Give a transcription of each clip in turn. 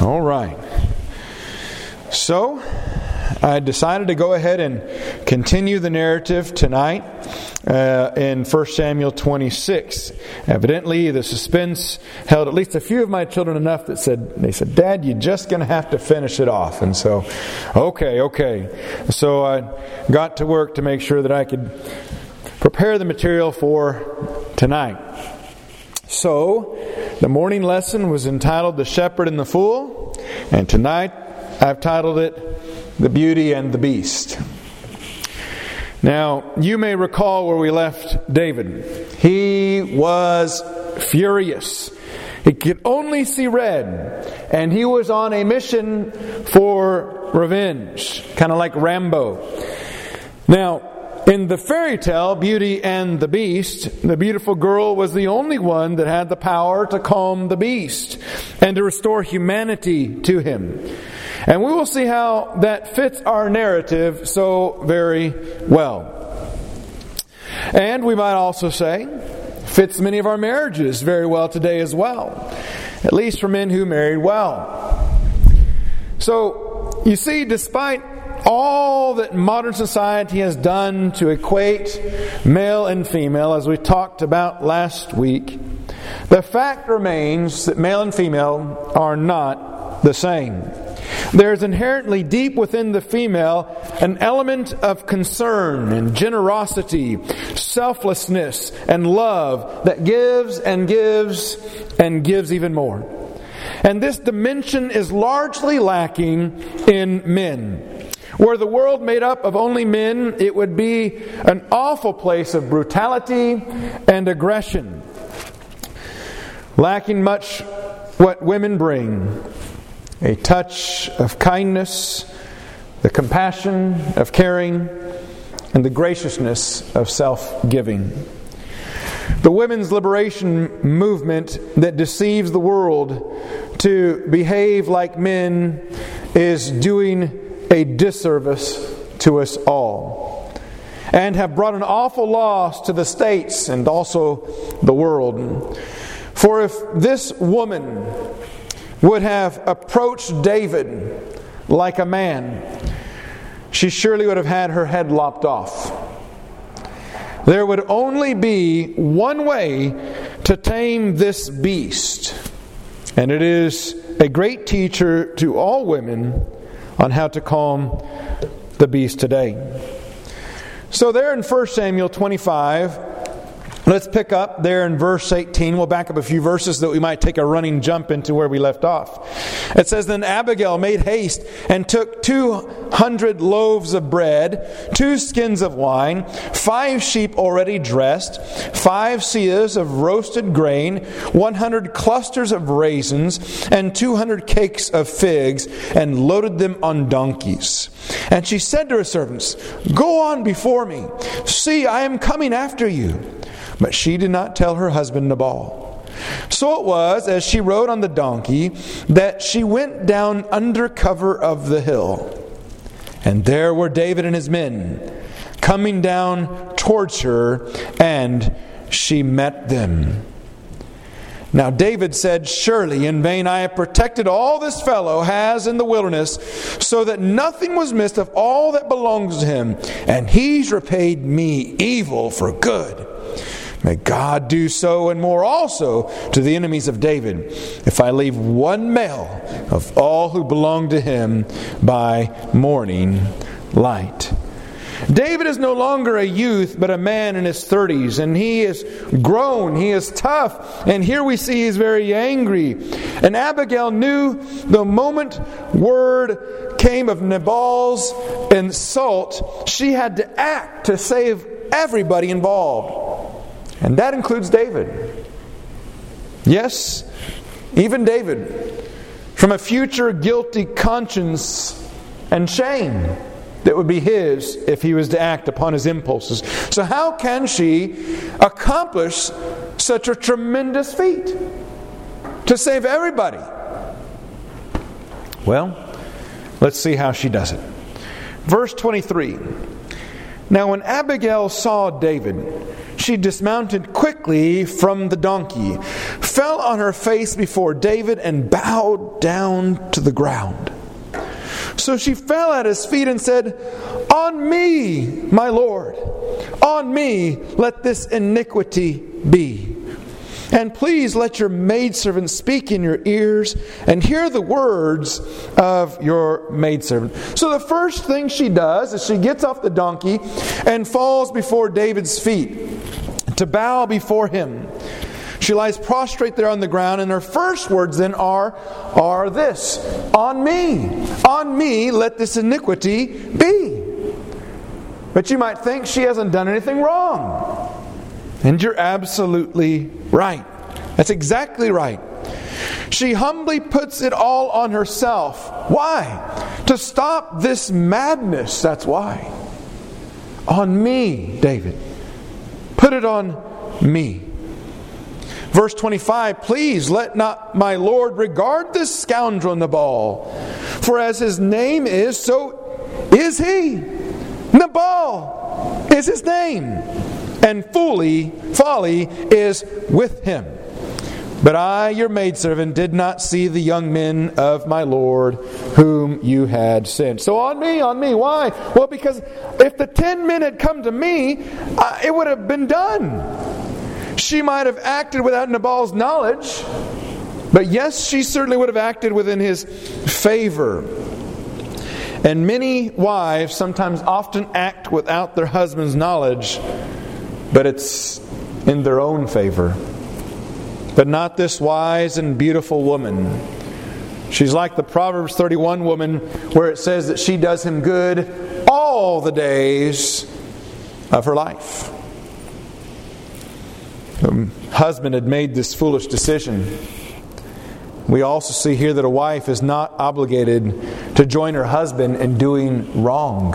All right. So, I decided to go ahead and continue the narrative tonight in 1 Samuel 26. Evidently, the suspense held at least a few of my children enough that they said, "Dad, you're just going to have to finish it off." And so, okay. So I got to work to make sure that I could prepare the material for tonight. So, the morning lesson was entitled "The Shepherd and the Fool," and tonight I've titled it "The Beauty and the Beast." Now, you may recall where we left David. He was furious. He could only see red. And he was on a mission for revenge. Kind of like Rambo. Now, in the fairy tale, Beauty and the Beast, the beautiful girl was the only one that had the power to calm the beast and to restore humanity to him. And we will see how that fits our narrative so very well. And we might also say, fits many of our marriages very well today as well. At least for men who married well. So, you see, despite all that modern society has done to equate male and female, as we talked about last week, the fact remains that male and female are not the same. There is inherently deep within the female an element of concern and generosity, selflessness and love that gives and gives and gives even more. And this dimension is largely lacking in men. Were the world made up of only men, it would be an awful place of brutality and aggression, lacking much what women bring. A touch of kindness, the compassion of caring, and the graciousness of self-giving. The women's liberation movement that deceives the world to behave like men is doing a disservice to us all, and have brought an awful loss to the states and also the world. For if this woman would have approached David like a man, she surely would have had her head lopped off. There would only be one way to tame this beast, and it is a great teacher to all women on how to calm the beast today. So there in 1 Samuel 25, let's pick up there in verse 18. We'll back up a few verses that we might take a running jump into where we left off. It says, "Then Abigail made haste and took 200 loaves of bread, 2 skins of wine, 5 sheep already dressed, 5 seahs of roasted grain, 100 clusters of raisins, and 200 cakes of figs, and loaded them on donkeys. And she said to her servants, 'Go on before me. See, I am coming after you.' But she did not tell her husband Nabal. So it was, as she rode on the donkey, that she went down under cover of the hill. And there were David and his men coming down towards her, and she met them. Now David said, 'Surely in vain I have protected all this fellow has in the wilderness, so that nothing was missed of all that belongs to him, and he's repaid me evil for good. May God do so and more also to the enemies of David, if I leave one male of all who belong to him by morning light.'" David is no longer a youth, but a man in his 30s, and he is grown, he is tough, and here we see he's very angry. And Abigail knew the moment word came of Nabal's insult, she had to act to save everybody involved. And that includes David. Yes, even David, from a future guilty conscience and shame that would be his if he was to act upon his impulses. So how can she accomplish such a tremendous feat to save everybody? Well, let's see how she does it. Verse 23. "Now when Abigail saw David, she dismounted quickly from the donkey, fell on her face before David and bowed down to the ground. So she fell at his feet and said, "On me, my Lord, on me let this iniquity be. And please let your maidservant speak in your ears and hear the words of your maidservant." So the first thing she does is she gets off the donkey and falls before David's feet to bow before him. She lies prostrate there on the ground, and her first words then are this: on me let this iniquity be. But you might think she hasn't done anything wrong. And you're absolutely right. That's exactly right. She humbly puts it all on herself. Why? To stop this madness, that's why. On me, David. Put it on me. Verse 25, "Please let not my Lord regard this scoundrel Nabal, for as his name is, so is he." Nabal is his name, and folly is with him. But I, your maidservant, did not see the young men of my Lord whom you had sent. So on me. Why? Well, because if the 10 men had come to me, it would have been done. She might have acted without Nabal's knowledge, but yes, she certainly would have acted within his favor. And many wives often act without their husband's knowledge, but it's in their own favor. But not this wise and beautiful woman. She's like the Proverbs 31 woman, where it says that she does him good all the days of her life. The husband had made this foolish decision. We also see here that a wife is not obligated to join her husband in doing wrong.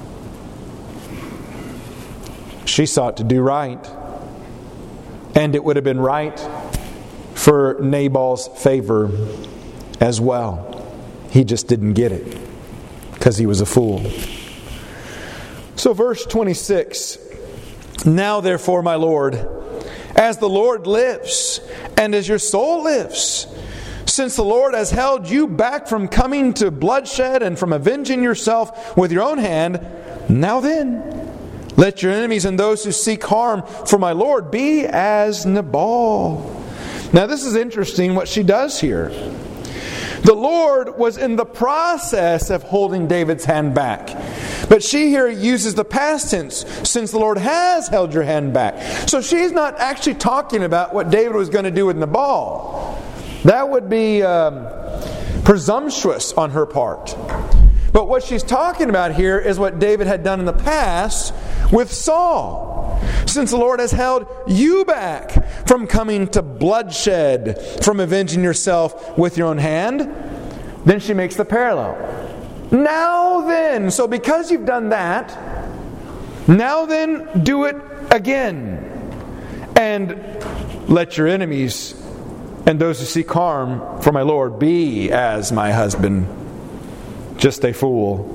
She sought to do right. And it would have been right for Nabal's favor as well. He just didn't get it because he was a fool. So verse 26, "Now therefore, my Lord, as the Lord lives, and as your soul lives, since the Lord has held you back from coming to bloodshed and from avenging yourself with your own hand, now then, let your enemies and those who seek harm for my Lord be as Nabal." Now this is interesting what she does here. The Lord was in the process of holding David's hand back. But she here uses the past tense, since the Lord has held your hand back. So she's not actually talking about what David was going to do with Nabal. That would be presumptuous on her part. But what she's talking about here is what David had done in the past with Saul. Since the Lord has held you back from coming to bloodshed, from avenging yourself with your own hand, then she makes the parallel. Now then, so because you've done that, now then do it again. And let your enemies and those who seek harm for my Lord be as my husband. Just a fool.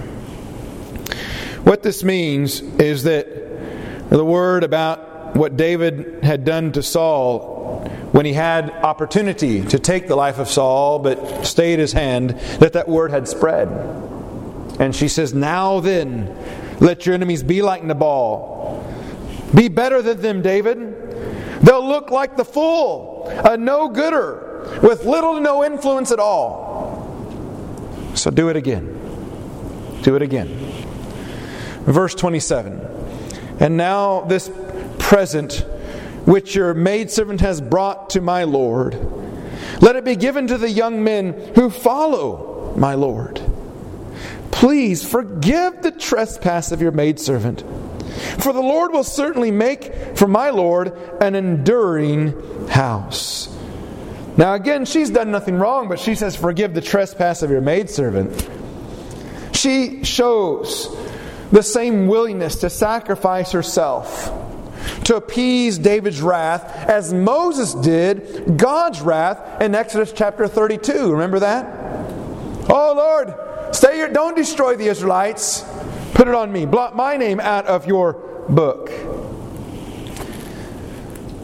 What this means is that the word about what David had done to Saul when he had opportunity to take the life of Saul but stayed his hand, that word had spread. And she says, "Now then, let your enemies be like Nabal. Be better than them, David. They'll look like the fool, a no-gooder, with little to no influence at all." So do it again. Do it again. Verse 27. "And now this present which your maidservant has brought to my Lord, let it be given to the young men who follow my Lord. Please forgive the trespass of your maidservant, for the Lord will certainly make for my Lord an enduring house." Now again, she's done nothing wrong, but she says, "Forgive the trespass of your maidservant." She shows the same willingness to sacrifice herself to appease David's wrath as Moses did God's wrath in Exodus chapter 32. Remember that? "Oh Lord, stay here, don't destroy the Israelites. Put it on me. Blot my name out of your book."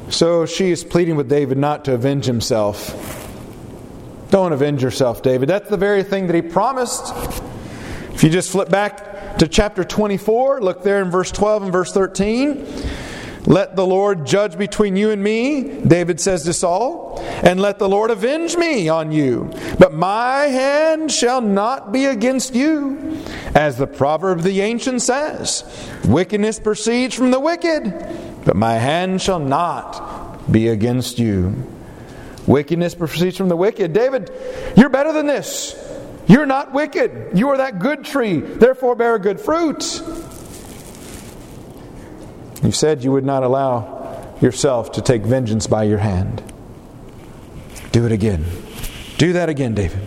So she is pleading with David not to avenge himself. Don't avenge yourself, David. That's the very thing that he promised. If you just flip back to chapter 24, look there in verse 12 and verse 13. Let the Lord judge between you and me, David says to Saul, and let the Lord avenge me on you. But my hand shall not be against you. As the proverb of the ancient says, wickedness proceeds from the wicked, but my hand shall not be against you. Wickedness proceeds from the wicked. David, you're better than this. You're not wicked. You are that good tree. Therefore bear good fruit. You said you would not allow yourself to take vengeance by your hand. Do it again. Do that again, David.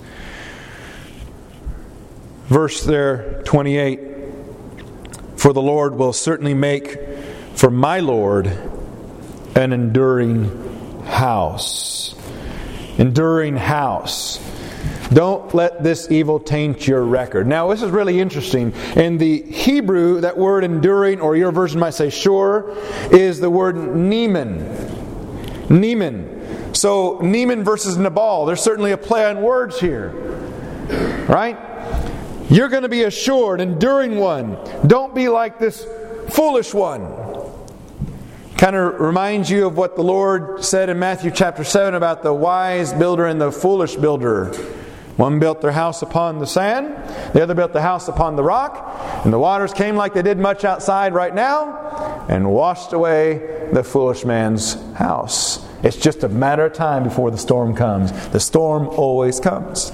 Verse there, 28. For the Lord will certainly make for my Lord an enduring house. Enduring house. Don't let this evil taint your record. Now, this is really interesting. In the Hebrew, that word enduring, or your version might say sure, is the word Neman. Neman. So, Neman versus Nabal. There's certainly a play on words here. Right? You're going to be a sure, an enduring one. Don't be like this foolish one. Kind of reminds you of what the Lord said in Matthew chapter 7 about the wise builder and the foolish builder. One built their house upon the sand, the other built the house upon the rock, and the waters came like they did much outside right now, and washed away the foolish man's house. It's just a matter of time before the storm comes. The storm always comes.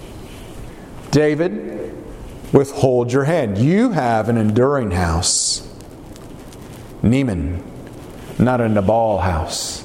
David, withhold your hand. You have an enduring house. Neman, not a Nabal house.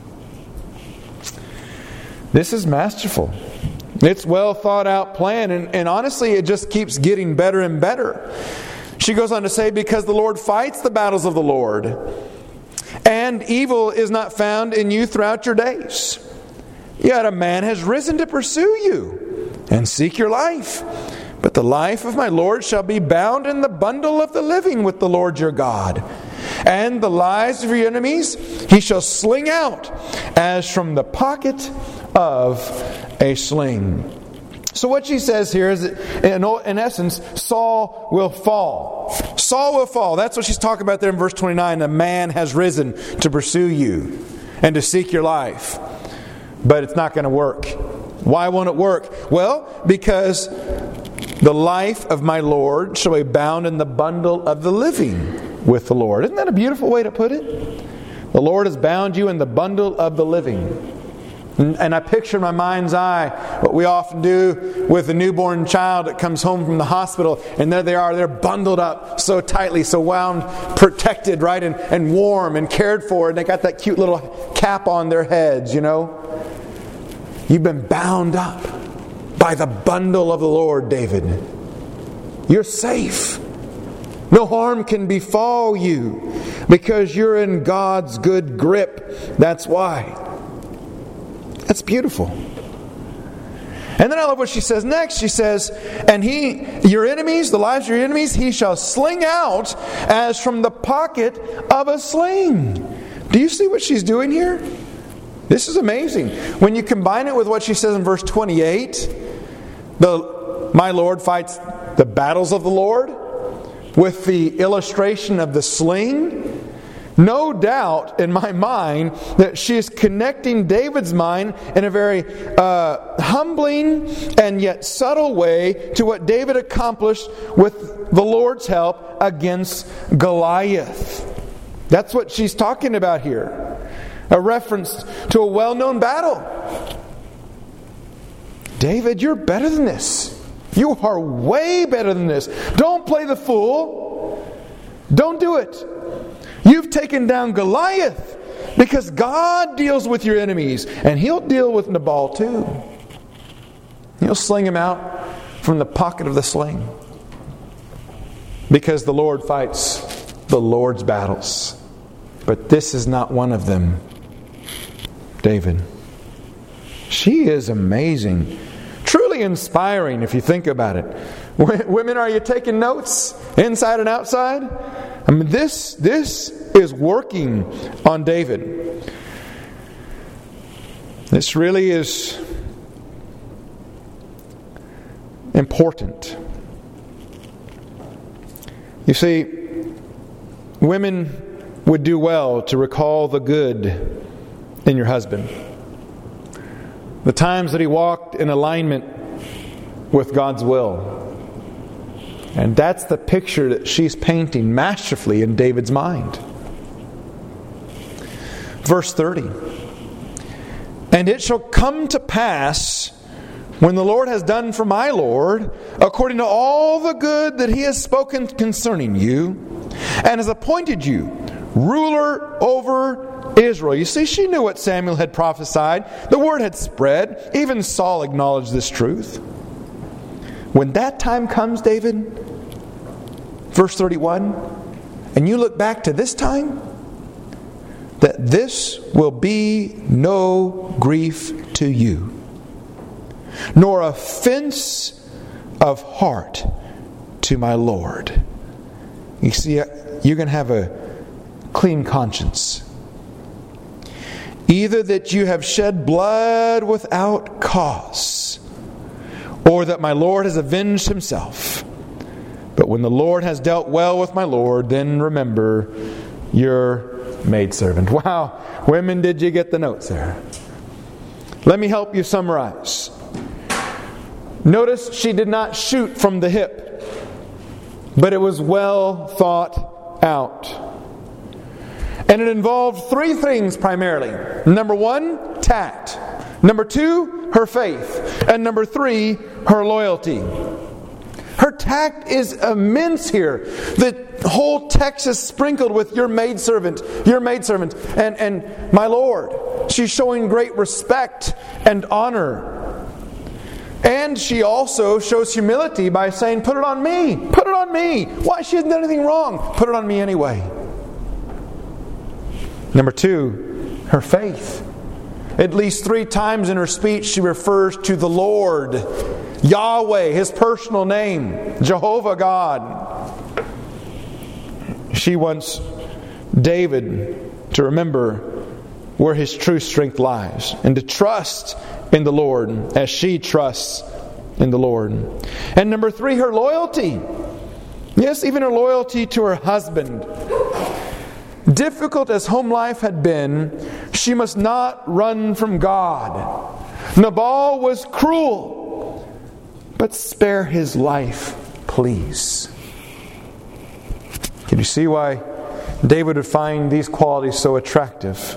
This is masterful. It's well thought out plan, and honestly it just keeps getting better and better. She goes on to say, because the Lord fights the battles of the Lord, and evil is not found in you throughout your days. Yet a man has risen to pursue you and seek your life. But the life of my Lord shall be bound in the bundle of the living with the Lord your God. And the lives of your enemies he shall sling out as from the pocket of a sling. So what she says here is that in essence, Saul will fall. Saul will fall. That's what she's talking about there in verse 29. A man has risen to pursue you and to seek your life. But it's not going to work. Why won't it work? Well, because the life of my Lord shall be bound in the bundle of the living with the Lord. Isn't that a beautiful way to put it? The Lord has bound you in the bundle of the living. And I picture in my mind's eye what we often do with a newborn child that comes home from the hospital, and there they are, they're bundled up so tightly, so wound, protected, right, and warm and cared for, and they got that cute little cap on their heads, you know. You've been bound up by the bundle of the Lord, David. You're safe. No harm can befall you because you're in God's good grip. That's why. That's beautiful. And then I love what she says next. She says, and your enemies, the lives of your enemies, he shall sling out as from the pocket of a sling. Do you see what she's doing here? This is amazing. When you combine it with what she says in verse 28, my Lord fights the battles of the Lord, with the illustration of the sling, no doubt in my mind that she is connecting David's mind in a very humbling and yet subtle way to what David accomplished with the Lord's help against Goliath. That's what she's talking about here. A reference to a well-known battle. David, you're better than this. You are way better than this. Don't play the fool. Don't do it. You've taken down Goliath because God deals with your enemies, and He'll deal with Nabal too. He'll sling him out from the pocket of the sling because the Lord fights the Lord's battles. But this is not one of them. David. She is amazing. Truly inspiring if you think about it. Women, are you taking notes? Inside and outside? I mean, this is working on David. This really is important. You see, women would do well to recall the good in your husband. The times that he walked in alignment with God's will. And that's the picture that she's painting masterfully in David's mind. Verse 30. And it shall come to pass, when the Lord has done for my Lord, according to all the good that He has spoken concerning you, and has appointed you ruler over Israel. You see, she knew what Samuel had prophesied. The word had spread. Even Saul acknowledged this truth. When that time comes, David, verse 31, and you look back to this time, that this will be no grief to you, nor offense of heart to my Lord. You see, you're going to have a clean conscience. Either that you have shed blood without cause, or that my Lord has avenged Himself. But when the Lord has dealt well with my Lord, then remember your maidservant. Wow, women, did you get the notes there? Let me help you summarize. Notice she did not shoot from the hip, but it was well thought out. And it involved three things primarily. Number one, tact. Number two, her faith. And number three, her loyalty. Her tact is immense here. The whole text is sprinkled with your maidservant, and my Lord. She's showing great respect and honor. And she also shows humility by saying, put it on me. Put it on me. Why? She hasn't done anything wrong. Put it on me anyway. Number two, her faith. At least 3 times in her speech she refers to the Lord, Yahweh, His personal name, Jehovah God. She wants David to remember where his true strength lies and to trust in the Lord as she trusts in the Lord. And number 3, her loyalty. Yes, even her loyalty to her husband. Difficult as home life had been, she must not run from God. Nabal was cruel, but spare his life, please. Can you see why David would find these qualities so attractive?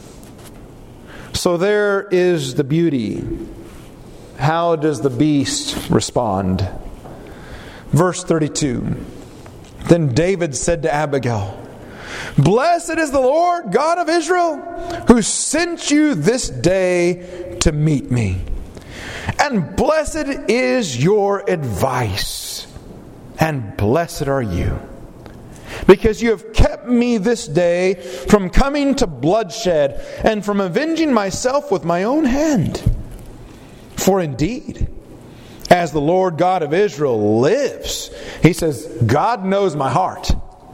So there is the beauty. How does the beast respond? Verse 32. Then David said to Abigail, "Blessed is the Lord God of Israel, who sent you this day to meet me. And blessed is your advice, and blessed are you, because you have kept me this day from coming to bloodshed, and from avenging myself with my own hand. For indeed, as the Lord God of Israel lives," he says, God knows my heart,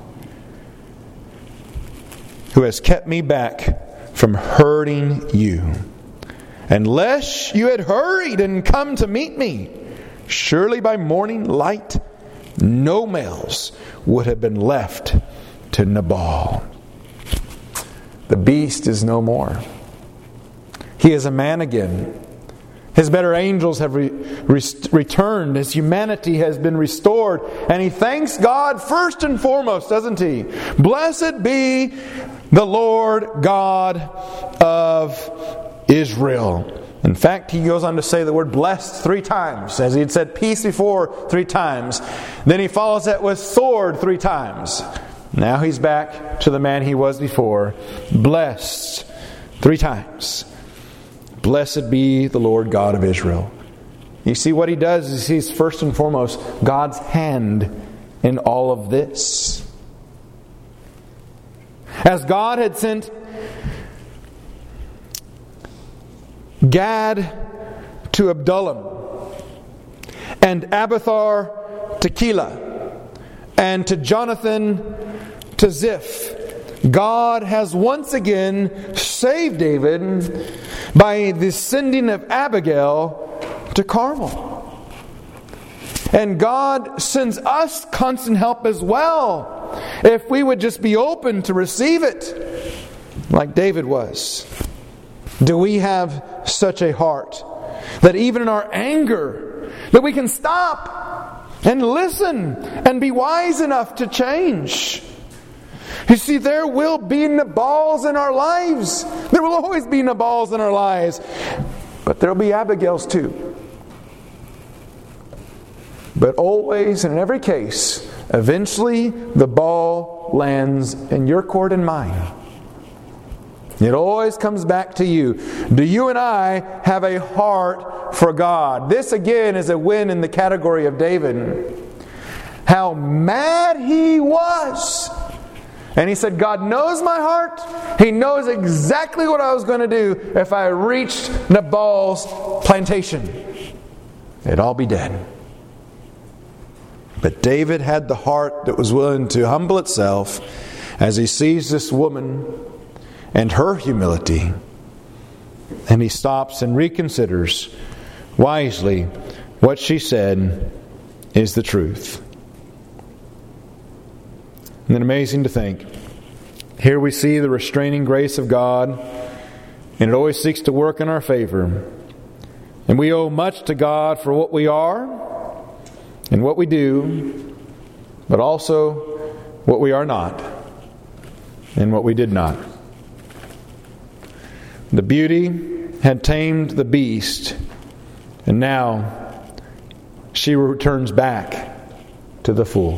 "who has kept me back from hurting you. Unless you had hurried and come to meet me, surely by morning light no males would have been left to Nabal." The beast is no more. He is a man again. His better angels have returned. His humanity has been restored. And he thanks God first and foremost, doesn't he? Blessed be the Lord God of Israel. In fact, he goes on to say the word blessed 3 times. As he had said peace before 3 times. Then he follows that with sword 3 times. Now he's back to the man he was before. Blessed 3 times. Blessed be the Lord God of Israel. You see, what he does is he's first and foremost God's hand in all of this. As God had sent Gad to Abdullam, and Abiathar to Keilah, and to Jonathan to Ziph, God has once again saved David by the sending of Abigail to Carmel. And God sends us constant help as well, if we would just be open to receive it, like David was. Do we have such a heart that even in our anger, that we can stop and listen and be wise enough to change? You see, there will be Nabals in our lives. There will always be Nabals in our lives. But there will be Abigails too. But always and in every case, eventually the ball lands in your court and mine. It always comes back to you. Do you and I have a heart for God? This again is a win in the category of David. How mad he was. And he said, God knows my heart. He knows exactly what I was going to do if I reached Nabal's plantation. It'd all be dead. But David had the heart that was willing to humble itself as he sees this woman and her humility. And he stops and reconsiders wisely what she said is the truth. Isn't it amazing to think? Here we see the restraining grace of God, and it always seeks to work in our favor. And we owe much to God for what we are and what we do, but also what we are not and what we did not. The beauty had tamed the beast, and now she returns back to the fool.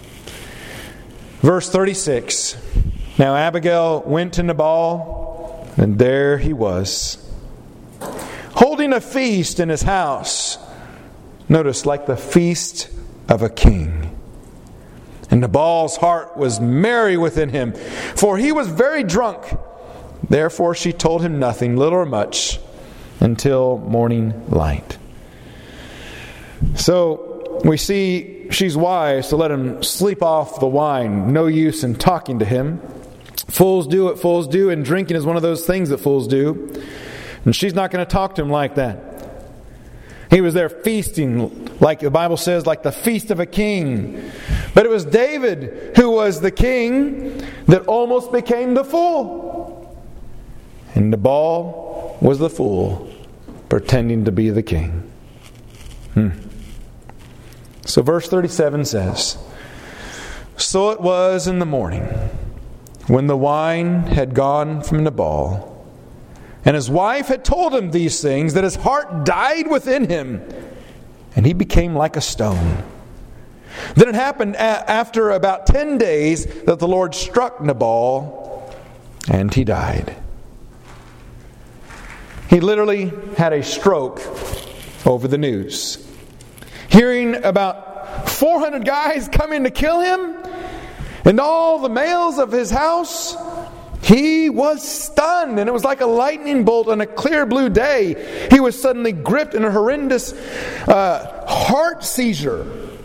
Verse 36. Now Abigail went to Nabal, and there he was, holding a feast in his house. Notice, like the feast of a king. And Nabal's heart was merry within him, for he was very drunk. Therefore she told him nothing, little or much, until morning light. So we see she's wise to let him sleep off the wine. No use in talking to him. Fools do what fools do, and drinking is one of those things that fools do. And she's not going to talk to him like that. He was there feasting, like the Bible says, like the feast of a king. But it was David who was the king that almost became the fool. And Nabal was the fool, pretending to be the king. So verse 37 says, So it was in the morning, when the wine had gone from Nabal, and his wife had told him these things, that his heart died within him, and he became like a stone. Then it happened after about 10 days that the Lord struck Nabal, and he died. He literally had a stroke over the news. Hearing about 400 guys coming to kill him, and all the males of his house, he was stunned, and it was like a lightning bolt on a clear blue day. He was suddenly gripped in a horrendous heart seizure.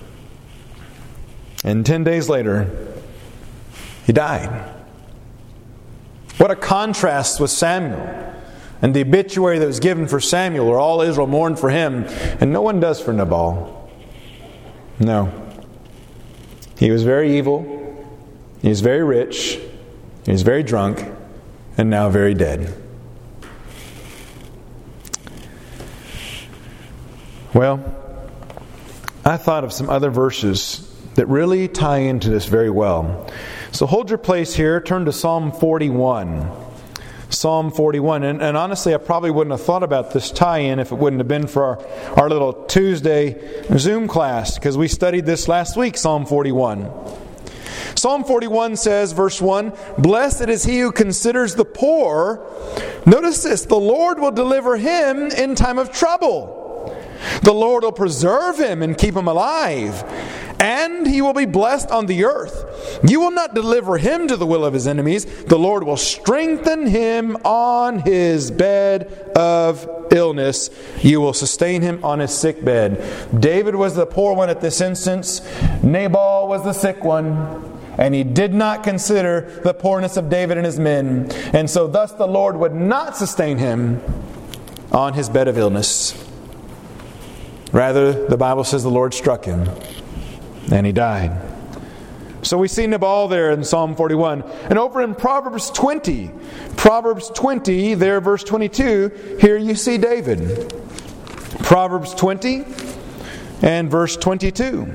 And 10 days later, he died. What a contrast with Samuel and the obituary that was given for Samuel, where all Israel mourned for him, and no one does for Nabal. No. He was very evil. He was very rich. He was very drunk, and now very dead. Well, I thought of some other verses that really tie into this very well. So hold your place here. Turn to Psalm 41. Psalm 41. And honestly, I probably wouldn't have thought about this tie-in if it wouldn't have been for our little Tuesday Zoom class, because we studied this last week, Psalm 41. Psalm 41 says, verse 1, Blessed is he who considers the poor. Notice this, the Lord will deliver him in time of trouble. The Lord will preserve him and keep him alive, and he will be blessed on the earth. You will not deliver him to the will of his enemies. The Lord will strengthen him on his bed of illness. You will sustain him on his sick bed. David was the poor one at this instance. Nabal was the sick one. And he did not consider the poorness of David and his men. And so thus the Lord would not sustain him on his bed of illness. Rather, the Bible says the Lord struck him, and he died. So we see Nabal there in Psalm 41. And over in Proverbs 20, there verse 22, here you see David. Proverbs 20 and verse 22.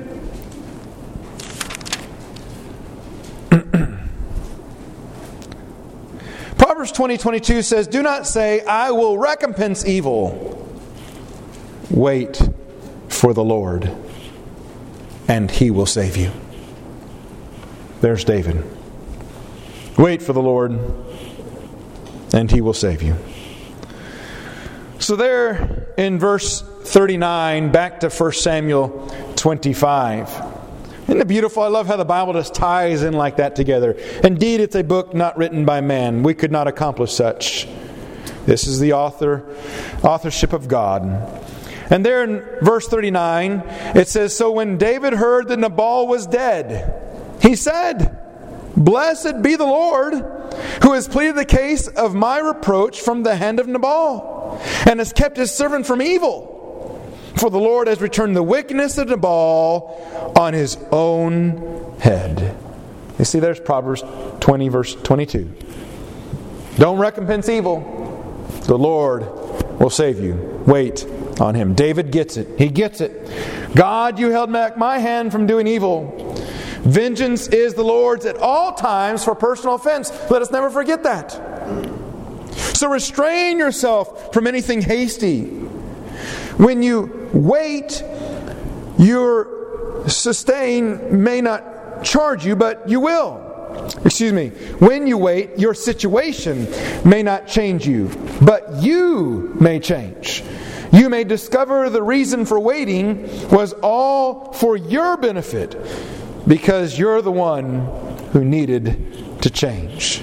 Proverbs 20:22 says, "Do not say, I will recompense evil. Wait for the Lord, and He will save you." There's David. Wait for the Lord, and He will save you. So there in verse 39, back to 1 Samuel 25. Isn't it beautiful? I love how the Bible just ties in like that together. Indeed, it's a book not written by man. We could not accomplish such. This is the authorship of God. And there in verse 39, it says, "So when David heard that Nabal was dead, he said, 'Blessed be the Lord, who has pleaded the case of my reproach from the hand of Nabal, and has kept his servant from evil. For the Lord has returned the wickedness of Nabal on his own head.'" You see, there's Proverbs 20, verse 22. Don't recompense evil. The Lord will save you. Wait on Him. David gets it. He gets it. "God, you held back my hand from doing evil. Vengeance is the Lord's at all times for personal offense." Let us never forget that. So restrain yourself from anything hasty. When you wait, your sustain may not charge you, but you will. When you wait, your situation may not change you, but you may change. You may discover the reason for waiting was all for your benefit, because you're the one who needed to change.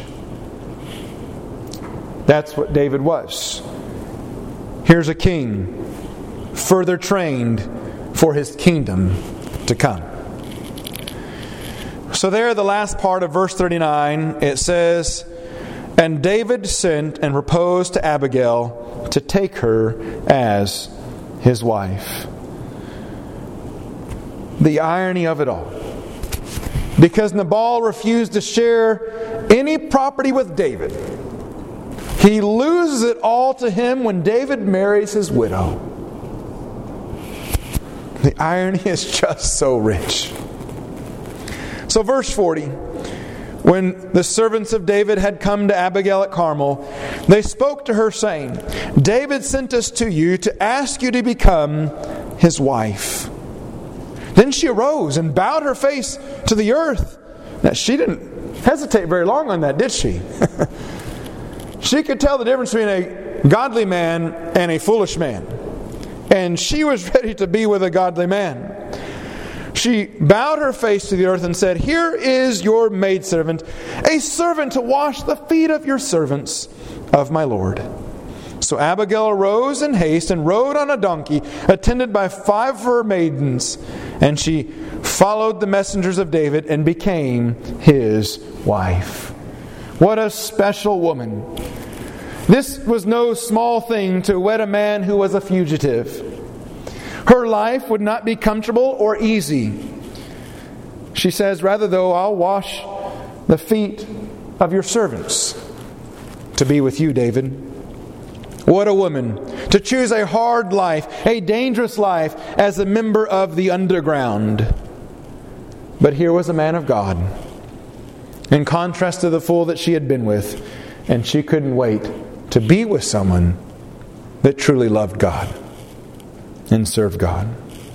That's what David was. Here's a king, further trained for his kingdom to come. So there, the last part of verse 39, it says, "And David sent and proposed to Abigail to take her as his wife." The irony of it all. Because Nabal refused to share any property with David, he loses it all to him when David marries his widow. The irony is just so rich. So verse 40. When the servants of David had come to Abigail at Carmel, they spoke to her, saying, "David sent us to you to ask you to become his wife." Then she arose and bowed her face to the earth. Now, she didn't hesitate very long on that, did she? She could tell the difference between a godly man and a foolish man. And she was ready to be with a godly man. She bowed her face to the earth and said, "Here is your maidservant, a servant to wash the feet of your servants of my Lord." So Abigail arose in haste and rode on a donkey, attended by 5 of her maidens. And she followed the messengers of David and became his wife. What a special woman. This was no small thing to wed a man who was a fugitive. Her life would not be comfortable or easy. She says, "Rather, though, I'll wash the feet of your servants to be with you, David." What a woman, to choose a hard life, a dangerous life as a member of the underground. But here was a man of God, in contrast to the fool that she had been with, and she couldn't wait to be with someone that truly loved God and served God.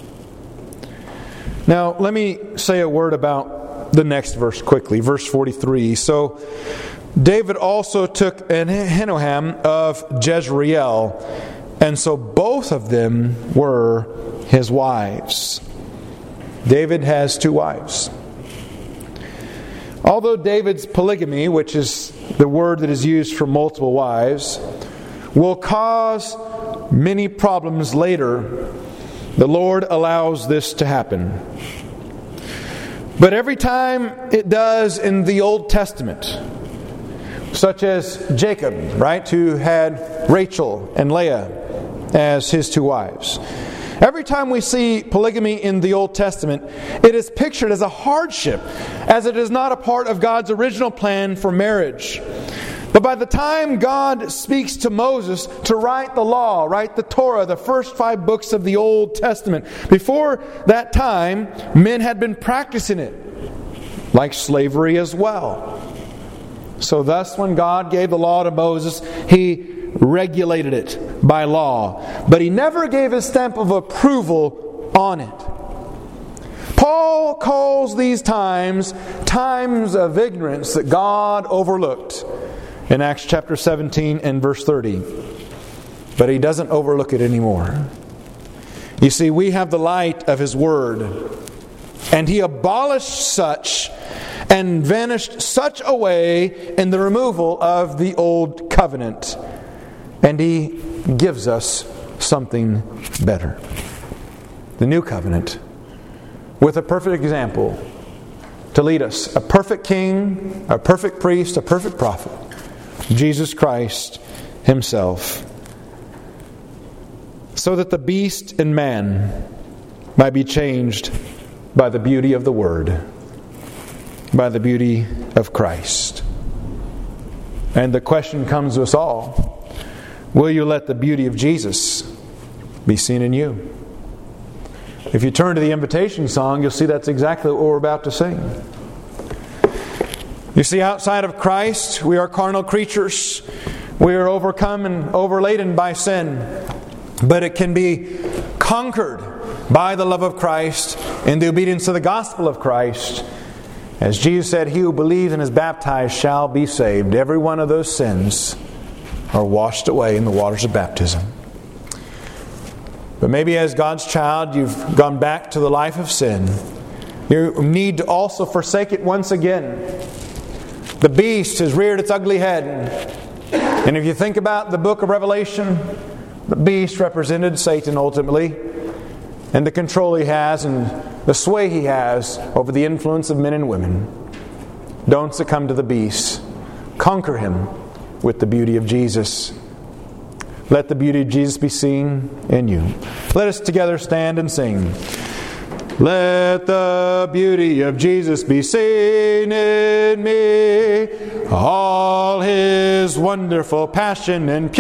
Now, let me say a word about the next verse quickly. Verse 43. So, David also took Ahinoam of Jezreel, and so both of them were his wives. David has 2 wives. Although David's polygamy, which is the word that is used for multiple wives, will cause many problems later, the Lord allows this to happen. But every time it does in the Old Testament, such as Jacob, right, who had Rachel and Leah as his two wives. Every time we see polygamy in the Old Testament, it is pictured as a hardship, as it is not a part of God's original plan for marriage. But by the time God speaks to Moses to write the law, write the Torah, the first 5 books of the Old Testament, before that time, men had been practicing it, like slavery as well. So thus, when God gave the law to Moses, He regulated it by law. But He never gave His stamp of approval on it. Paul calls these times of ignorance that God overlooked in Acts chapter 17 and verse 30. But He doesn't overlook it anymore. You see, we have the light of His Word, and He abolished such and vanished such a way in the removal of the old covenant. And He gives us something better. The new covenant, with a perfect example to lead us. A perfect king, a perfect priest, a perfect prophet. Jesus Christ Himself. So that the beast and man might be changed by the beauty of the Word, by the beauty of Christ. And the question comes to us all: will you let the beauty of Jesus be seen in you? If you turn to the invitation song, you'll see that's exactly what we're about to sing. You see, outside of Christ, we are carnal creatures. We are overcome and overladen by sin. But it can be conquered by the love of Christ and the obedience to the gospel of Christ. As Jesus said, he who believes and is baptized shall be saved. Every one of those sins are washed away in the waters of baptism. But maybe as God's child, you've gone back to the life of sin. You need to also forsake it once again. The beast has reared its ugly head. And if you think about the book of Revelation, the beast represented Satan ultimately, and the control he has and the sway he has over the influence of men and women. Don't succumb to the beast. Conquer him with the beauty of Jesus. Let the beauty of Jesus be seen in you. Let us together stand and sing. Let the beauty of Jesus be seen in me, all His wonderful passion and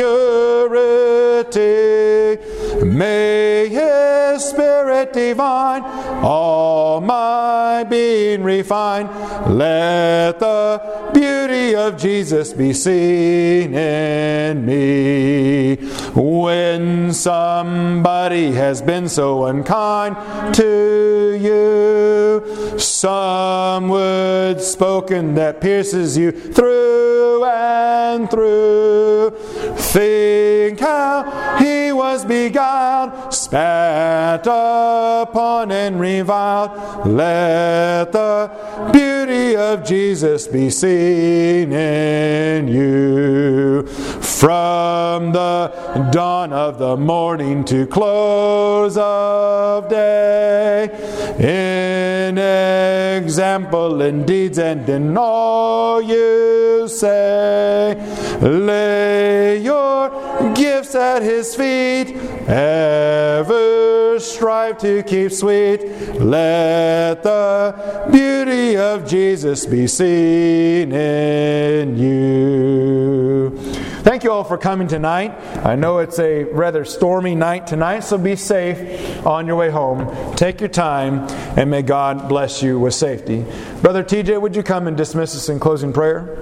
purity. May His Spirit divine all my being refine. Let the beauty of Jesus be seen in me. When somebody has been so unkind to you, some word spoken that pierces you through and through, think how he was beguiled, spat upon and reviled. Let the beauty of Jesus be seen in you. From the dawn of the morning to close of day, in example, in deeds, and in all you say, lay your gifts at His feet, ever strive to keep sweet. Let the beauty of Jesus be seen in you. Thank you all for coming tonight. I know it's a rather stormy night tonight, so be safe on your way home. Take your time, and may God bless you with safety. Brother TJ, would you come and dismiss us in closing prayer?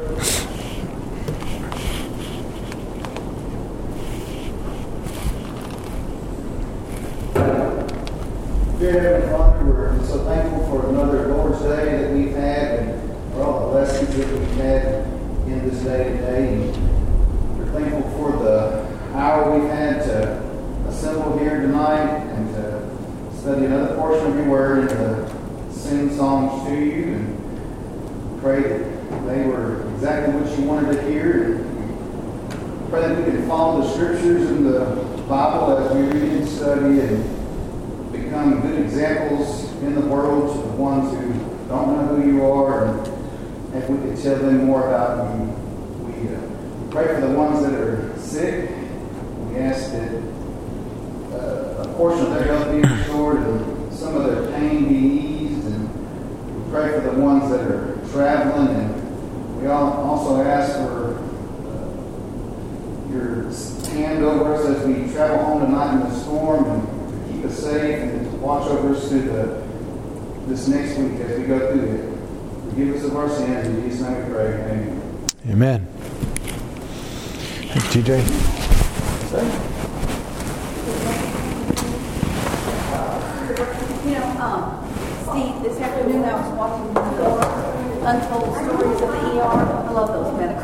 Dear Heavenly Father, we're so thankful for another Lord's Day that we've had, and for all the blessings that we've had in this day today. We're thankful for the hour we've had to assemble here tonight and to study another portion of your Word and to sing songs to you, and pray that they were exactly what you wanted to hear. And pray that we can follow the Scriptures and the Bible as we read and study and become good examples in the world to the ones who don't know who you are, and if we could tell them more about you. We pray for the ones that are sick. We ask that a portion of their health be restored and some of their pain be eased. And we pray for the ones that are traveling, and we also ask for your hand over us as we travel home tonight in the storm, and to keep us safe and to watch over us through this next week as we go through it. Forgive us of our sins. In Jesus' name we pray. Amen. Amen. Thank you, TJ. Steve, this afternoon I was watching Untold Stories of the ER. I love those medical